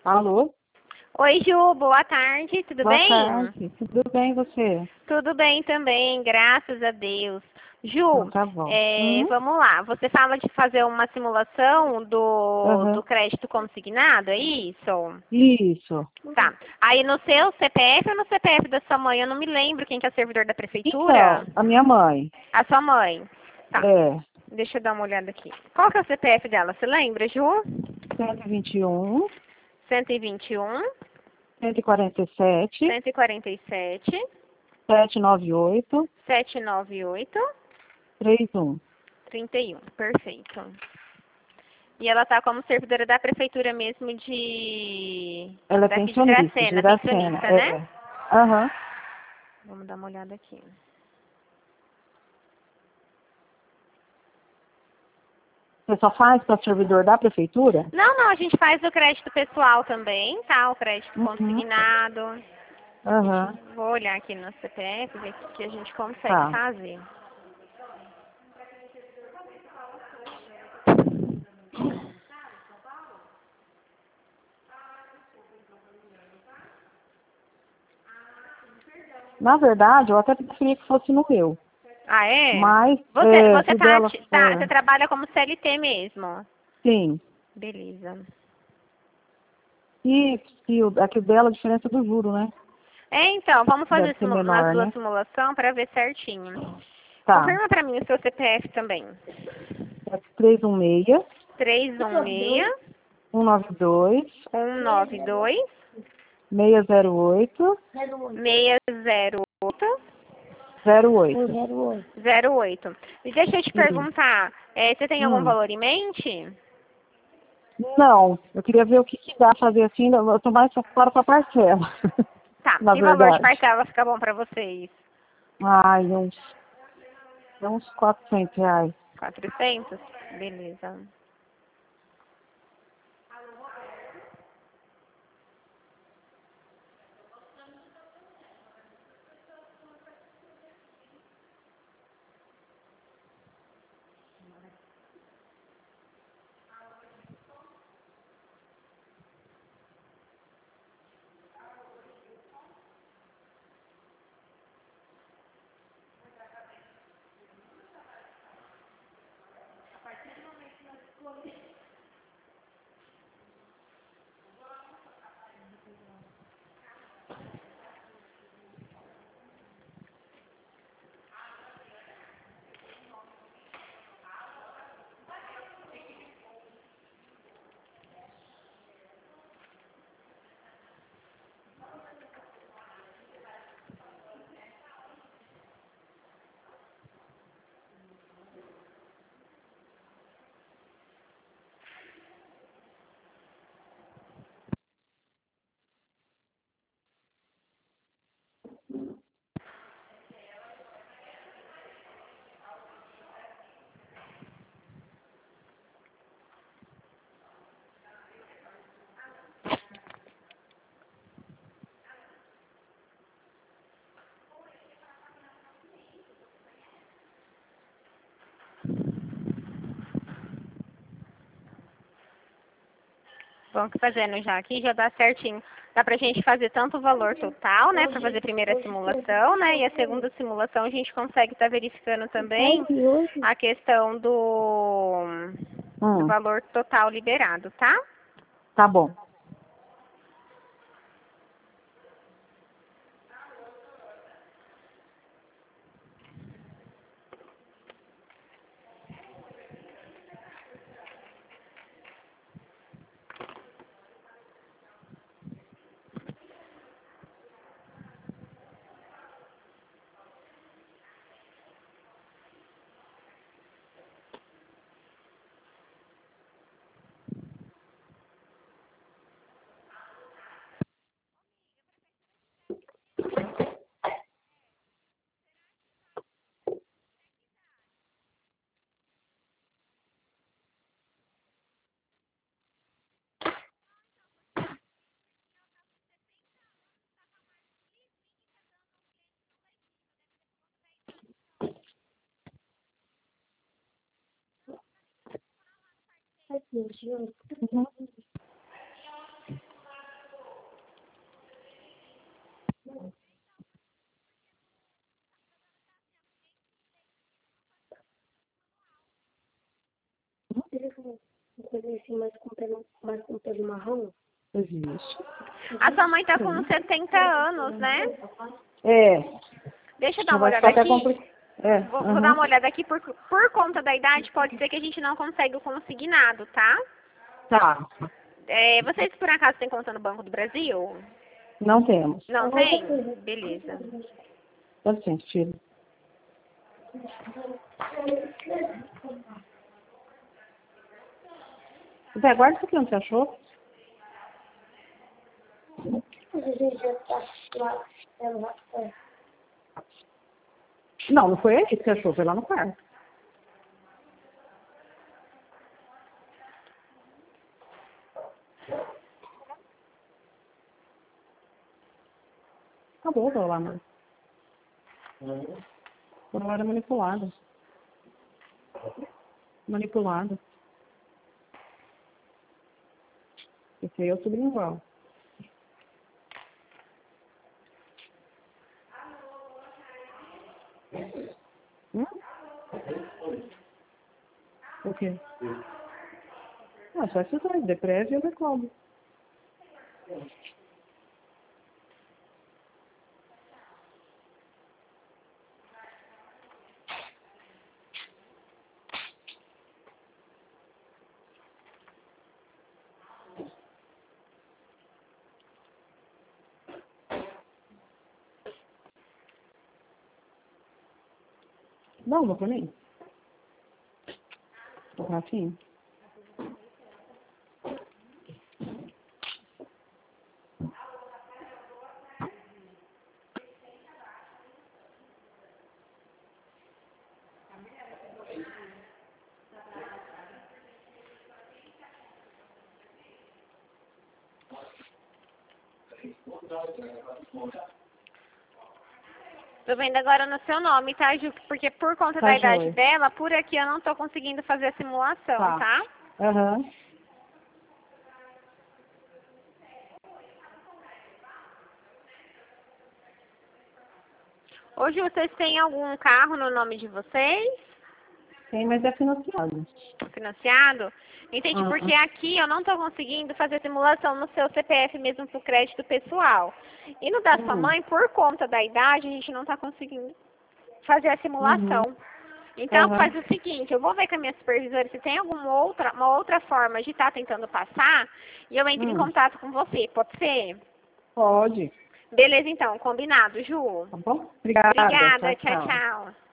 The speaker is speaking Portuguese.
Alô? Oi, Ju, boa tarde, tudo Boa bem? tarde. Tudo bem você? Tudo bem também, graças a Deus. Então Ju, tá bom. Uhum. vamos lá. Você fala de fazer uma simulação do Aham. crédito consignado, é isso? Isso. Tá. Aí no seu CPF ou no CPF da sua mãe? Eu não me lembro quem que é servidor da prefeitura. Então, a minha mãe. A sua mãe. Tá. É Deixa eu dar uma olhada aqui. Qual que é o CPF dela? Você lembra, Ju? 121, 121, 147, 147, 798, 798. 31. 31, perfeito. E ela tá como servidora da prefeitura mesmo Ela é daqui de pensionista, de Dracena, Iracema. pensionista, né? É. Aham. Vamos dar uma olhada aqui. Você só faz para servidor da prefeitura? Não, não, a gente faz o crédito pessoal também, tá? O crédito Uhum. consignado. Aham. Vou olhar aqui no CPF, ver o que a gente consegue Tá. fazer. Na verdade, eu até preferia que fosse no meu. Ah, é? Mas, Você se o dela você for... trabalha como CLT mesmo? Sim. Beleza. E aqui o dela, a diferença do juro, né? É, então, vamos Deve fazer ser nas menor, duas né? simulação para ver certinho. Tá. Confirma para mim o seu CPF também. É 316 316 192 192 608 608 08. 08. E deixa eu te Sim. perguntar, você tem algum valor em mente? Não, eu queria ver o que, que dá pra fazer assim, eu tô mais fora pra parcela, Tá, na que valor de verdade. parcela fica bom para vocês? Ai, uns R$ 400. 400. Beleza. Vamos fazendo já aqui, já dá certinho. Dá pra gente fazer tanto o valor total, né, para fazer a primeira simulação, né, e a segunda simulação a gente consegue estar verificando também a questão do Hum, valor total liberado, tá? tá bom. Uhum. existe mais com pelo marrom? Existe. A sua mãe tá com 70 anos, né? É. Deixa eu dar Já uma vai olhada ficar até aqui. complicado. É. Vou dar uma olhada aqui. Por conta da idade, pode ser que a gente não consiga o consignado, tá? Tá. Vocês, por acaso, têm conta no Banco do Brasil? Não temos. Não tem? Beleza. Dá licença, filho. Zé, guarda isso aqui onde você achou. A gente já tá lá. Não, não foi aí que você achou, foi lá no quarto. Acabou o celular, mano. O celular é manipulado. Manipulado. Esse aí é o sobrinho igual. O quê? Ah, só esses dois, Depreve e o Reclamo. Dá uma pra mim? O Rafinha? Tô vendo agora no seu nome, tá, Ju? Porque por conta Tá, da idade joia. dela, por aqui eu não tô conseguindo fazer a simulação, tá? Aham. Hoje vocês têm algum carro no nome de vocês? Tem, mas é financiado. Financiado? Entendi, Ah, porque aqui eu não tô conseguindo fazer simulação no seu CPF mesmo pro crédito pessoal. E no da sua mãe, por conta da idade, a gente não tá conseguindo fazer a simulação. Então, Aham. faz o seguinte, eu vou ver com a minha supervisora se tem uma outra forma de estar tentando passar, e eu entro em contato com você, pode ser? Pode. Beleza, então, combinado, Ju. Tá bom? Obrigada. Obrigada, Tchau, tchau, tchau. tchau.